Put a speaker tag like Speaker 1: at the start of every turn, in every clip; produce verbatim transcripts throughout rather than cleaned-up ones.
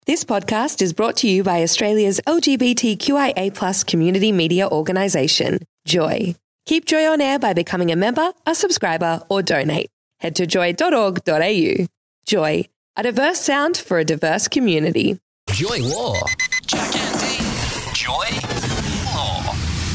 Speaker 1: This podcast is brought to you by Australia's L G B T Q I A plus community media organisation, Joy. Keep Joy on air by becoming a member, a subscriber, or donate. Head to joy dot org dot a u. Joy, a diverse sound for a diverse community.
Speaker 2: Joy Law. Jack and Dean. Joy Law.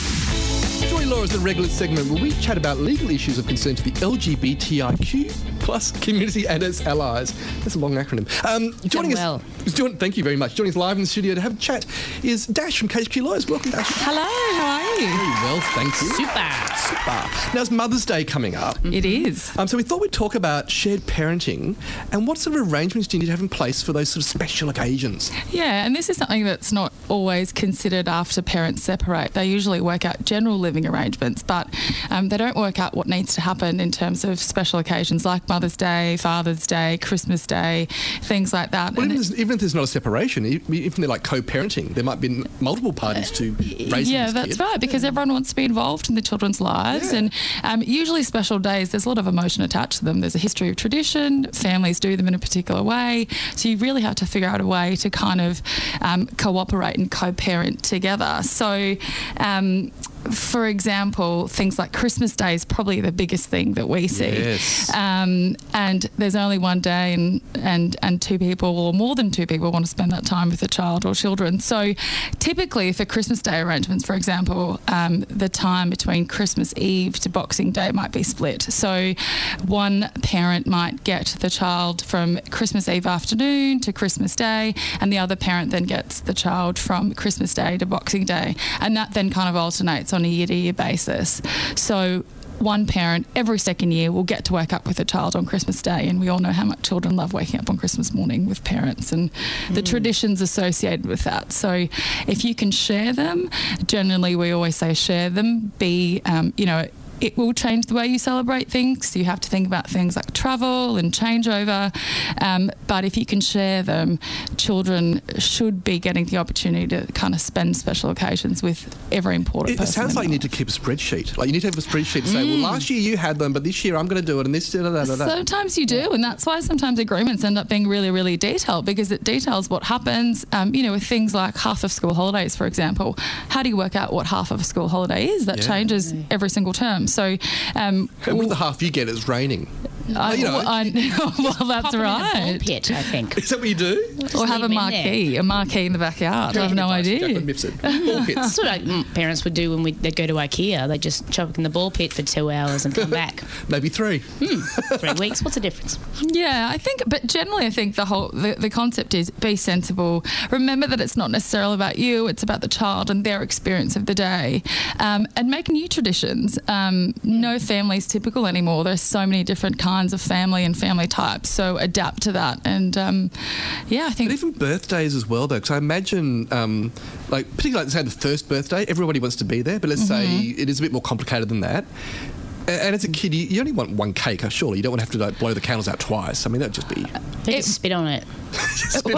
Speaker 3: Joy Law is the regular segment where we chat about legal issues of concern to the L G B T I Q plus community and its allies. That's a long acronym. Um, joining us,
Speaker 4: well.
Speaker 3: join, thank you very much. Joining us live in the studio to have a chat is Dash from K H Q Lawyers. Welcome, Dash.
Speaker 4: Hello, how are you?
Speaker 3: Very well, thank you.
Speaker 4: Super.
Speaker 3: Super. Now, it's Mother's Day coming up.
Speaker 4: It is.
Speaker 3: Um, so we thought we'd talk about shared parenting and what sort of arrangements do you need to have in place for those sort of special occasions?
Speaker 4: Yeah, and this is something that's not always considered after parents separate. They usually work out general living arrangements, but um, they don't work out what needs to happen in terms of special occasions like Mother's Day, Father's Day, Christmas Day, things like that.
Speaker 3: Well,
Speaker 4: And
Speaker 3: even,
Speaker 4: it-
Speaker 3: there's- even if there's not a separation, e- even if they're like co-parenting, there might be multiple parties to raise
Speaker 4: yeah,
Speaker 3: this
Speaker 4: that's
Speaker 3: kid.
Speaker 4: right, because everyone wants to be involved in the children's lives.
Speaker 3: Yeah.
Speaker 4: And um, usually special days, there's a lot of emotion attached to them. There's a history of tradition. Families do them in a particular way. So you really have to figure out a way to kind of um, cooperate and co-parent together. So... Um, For example, things like Christmas Day is probably the biggest thing that we see.
Speaker 3: Yes.
Speaker 4: Um, and there's only one day and, and, and two people or more than two people want to spend that time with the child or children. So typically for Christmas Day arrangements, for example, um, the time between Christmas Eve to Boxing Day might be split. So one parent might get the child from Christmas Eve afternoon to Christmas Day, and the other parent then gets the child from Christmas Day to Boxing Day. And that then kind of alternates on a year-to-year basis. So one parent every second year will get to wake up with a child on Christmas Day, and we all know how much children love waking up on Christmas morning with parents and the traditions associated with that. So if you can share them, generally we always say share them, be, um, you know, it will change the way you celebrate things. You have to think about things like travel and changeover. Um, but if you can share them, children should be getting the opportunity to kind of spend special occasions with every important
Speaker 3: It, it
Speaker 4: person.
Speaker 3: sounds
Speaker 4: in
Speaker 3: like you
Speaker 4: their
Speaker 3: need to keep a spreadsheet. Like you need to have a spreadsheet to say,
Speaker 4: Mm.
Speaker 3: well, last year you had them, but this year I'm going to do it, and this da da da da. da.
Speaker 4: Sometimes you do, and that's why sometimes agreements end up being really, really detailed, because it details what happens, um, you know, with things like half of school holidays, for example. How do you work out what half of a school holiday is? That
Speaker 3: Yeah.
Speaker 4: changes every single term. So, um,
Speaker 3: And with the half you get, it's raining.
Speaker 4: I,
Speaker 3: you know.
Speaker 4: I, well, that's
Speaker 5: Pop them in a ball
Speaker 4: right.
Speaker 5: pit, I think.
Speaker 3: Is that what you do?
Speaker 4: Or have a
Speaker 5: leave them in
Speaker 4: marquee, a marquee in the backyard. I have no
Speaker 3: Advice,
Speaker 4: idea.
Speaker 3: Jacqueline Mifsud. Ball pits.
Speaker 5: That's what I, mm, parents would do when we, they'd go to IKEA. They'd just chuck in the ball pit for two hours and come back.
Speaker 3: Maybe three.
Speaker 5: Three weeks, what's the difference?
Speaker 4: Yeah, I think, but generally I think the whole, the, the concept is be sensible. Remember that it's not necessarily about you, it's about the child and their experience of the day. Um, and make new traditions. Um, no family's typical anymore. There's so many different kinds of family and family types, so adapt to that. And um, yeah, I think...
Speaker 3: But even birthdays as well, though, because I imagine, um, like, particularly like, say, the first birthday, everybody wants to be there, but let's say it is a bit more complicated than that. A- And as a kid, you, you only want one cake, uh, surely. You don't want to have to like, blow the candles out twice. I mean, that would just be...
Speaker 5: They
Speaker 4: It-
Speaker 5: just spit on it. They're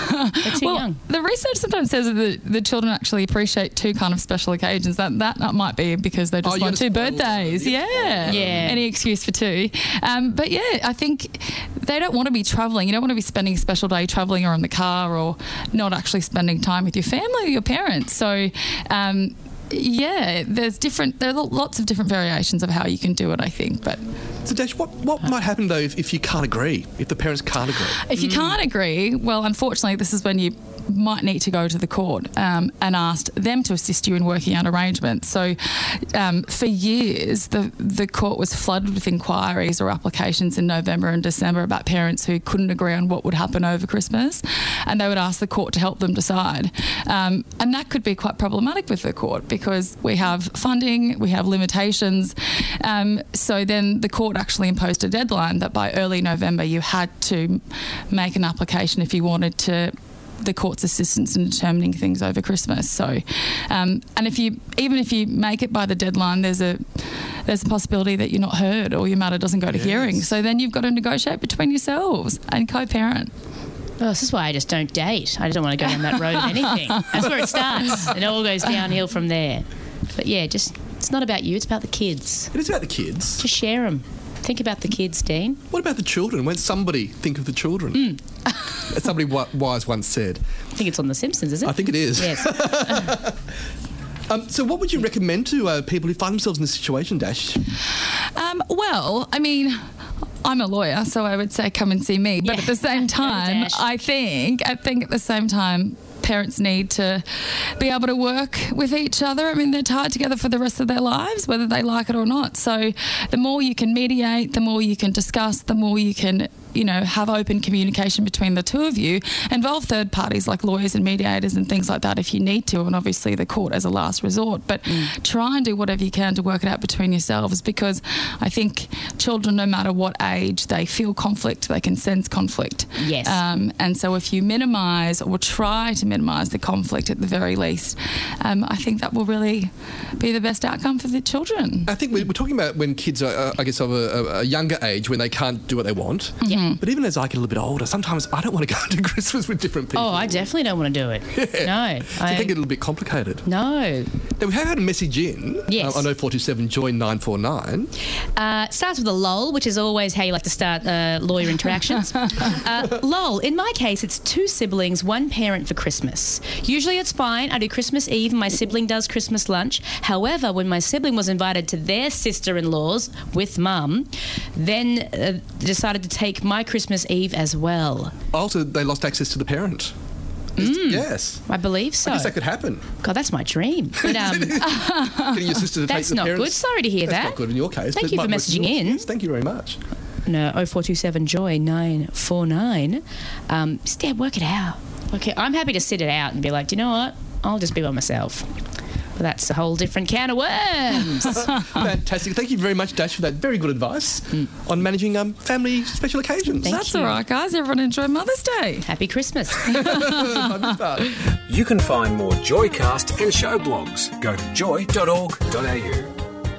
Speaker 5: too
Speaker 4: well,
Speaker 5: young.
Speaker 4: the research sometimes says that the, the children actually appreciate two kind of special occasions. That that, that might be because they just
Speaker 3: Oh, you
Speaker 4: want
Speaker 3: gotta
Speaker 4: two
Speaker 3: spoil
Speaker 4: birthdays.
Speaker 3: them.
Speaker 4: Yeah.
Speaker 5: Yeah.
Speaker 4: Any excuse for two. Um, but yeah, I think they don't want to be travelling. You don't want to be spending a special day travelling or in the car or not actually spending time with your family or your parents. So, um, yeah, there's different. There are lots of different variations of how you can do it, I think. But
Speaker 3: So, Dash, what, what might happen, though, if, if you can't agree, if the parents can't agree?
Speaker 4: if you can't agree, well, unfortunately, this is when you might need to go to the court um, and ask them to assist you in working out arrangements. So um, for years, the, the court was flooded with inquiries or applications in November and December about parents who couldn't agree on what would happen over Christmas, and they would ask the court to help them decide. Um, and that could be quite problematic with the court because we have funding, we have limitations. Um, so then the court actually imposed a deadline that by early November you had to make an application if you wanted to the court's assistance in determining things over Christmas. So, um, and if you even if you make it by the deadline, there's a there's a possibility that you're not heard or your matter doesn't go to
Speaker 3: Yes.
Speaker 4: hearing. So then you've got to negotiate between yourselves and co-parent.
Speaker 5: Oh, this is why I just don't date. I just don't want to go down that road of anything. That's where it starts. It all goes downhill from there. But yeah, just it's not about you. It's about the kids.
Speaker 3: It is about the kids.
Speaker 5: Just share them. Think about the kids, Dean.
Speaker 3: What about the children? When somebody think of the children?
Speaker 5: Mm.
Speaker 3: As somebody wi- wise once said.
Speaker 5: I think it's on The Simpsons, is it?
Speaker 3: I think it is.
Speaker 5: Yes.
Speaker 3: um, so what would you recommend to uh, people who find themselves in this situation, Dash?
Speaker 4: Um, well, I mean, I'm a lawyer, so I would say come and see me. But
Speaker 5: Yeah.
Speaker 4: at the same time,
Speaker 5: Dash.
Speaker 4: I think, I think at the same time, parents need to be able to work with each other. I mean, they're tied together for the rest of their lives, whether they like it or not. So the more you can mediate, the more you can discuss, the more you can, you know, have open communication between the two of you. Involve third parties like lawyers and mediators and things like that if you need to, and obviously the court as a last resort. But mm. try and do whatever you can to work it out between yourselves, because I think children, no matter what age, they feel conflict, they can sense conflict.
Speaker 5: Yes.
Speaker 4: Um, and so if you minimise or try to minimise the conflict at the very least, um, I think that will really be the best outcome for the children.
Speaker 3: I think we're, we're talking about when kids are, uh, I guess, of a, a younger age, when they can't do what they want.
Speaker 5: Yeah.
Speaker 3: But even as I get a little bit older, sometimes I don't want to go to Christmas with different people.
Speaker 5: Oh, I definitely don't want to do it.
Speaker 3: Yeah.
Speaker 5: No.
Speaker 3: So
Speaker 5: I
Speaker 3: it can get a little bit complicated.
Speaker 5: No.
Speaker 3: Now, we have had a message in
Speaker 5: Yes.
Speaker 3: uh, on oh four two seven joy nine four nine.
Speaker 5: Uh, starts with a lol, which is always how you like to start uh, lawyer interactions. uh, lol, in my case, it's two siblings, one parent for Christmas. Usually it's fine. I do Christmas Eve and my sibling does Christmas lunch. However, when my sibling was invited to their sister-in-laws with mum, then uh, decided to take my Christmas Eve as well.
Speaker 3: Also, they lost access to the parent. Mm. Yes.
Speaker 5: I believe so.
Speaker 3: I guess that could happen.
Speaker 5: God, that's my dream. But, um,
Speaker 3: Getting your sister to
Speaker 5: that's
Speaker 3: take the
Speaker 5: not
Speaker 3: parents.
Speaker 5: good. Sorry to hear
Speaker 3: That's
Speaker 5: that.
Speaker 3: not good in your case.
Speaker 5: Thank
Speaker 3: but
Speaker 5: you
Speaker 3: it
Speaker 5: for
Speaker 3: might work
Speaker 5: messaging
Speaker 3: yours.
Speaker 5: in.
Speaker 3: Yes, thank you very much.
Speaker 5: No, oh four two seven joy nine four nine. Um, just, yeah, work it out. Okay, I'm happy to sit it out and be like, do you know what? I'll just be by myself. But that's a whole different can of worms.
Speaker 3: Fantastic. Thank you very much, Dash, for that very good advice mm. on managing um, family special occasions.
Speaker 5: Thank
Speaker 4: That's
Speaker 5: you.
Speaker 4: all right, guys. Everyone enjoy Mother's Day.
Speaker 5: Happy Christmas.
Speaker 2: You can find more Joycast and show blogs. Go to joy dot org dot a u.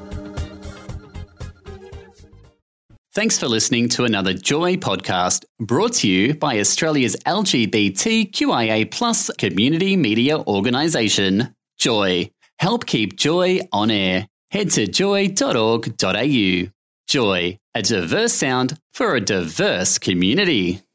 Speaker 6: Thanks for listening to another Joy podcast brought to you by Australia's L G B T Q I A plus community media organisation, Joy. Help keep Joy on air. Head to joy dot org dot a u. Joy, a diverse sound for a diverse community.